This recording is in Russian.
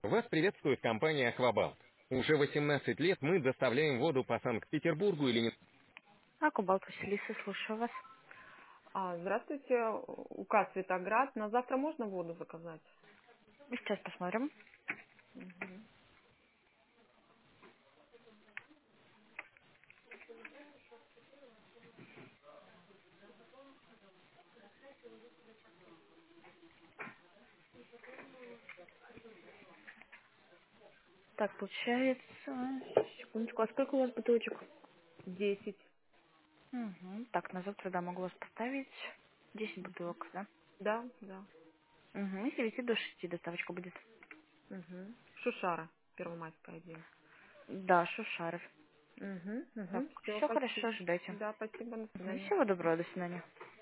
Вас приветствует компания «Аквабалт». Уже 18 лет мы доставляем воду по Санкт-Петербургу и Ленинграду. Акубалт Василиса, слушаю вас. Здравствуйте, УК «Светоград». На завтра можно воду заказать? Сейчас посмотрим. Мгм. Так, получается... Секундочку, а сколько у вас бутылочек? 10. Угу. Так, на завтра, да, могу вас поставить. 10 бутылок, да? Да, да. Угу. С 9 до 6 доставочка будет. Мгм. Шушара, Первомайская, 1. Да, Шушаров. Угу, Так, угу. Все, все спасибо. хорошо, ждайте. Да, спасибо, до Мгм. свидания. Всего доброго, до свидания.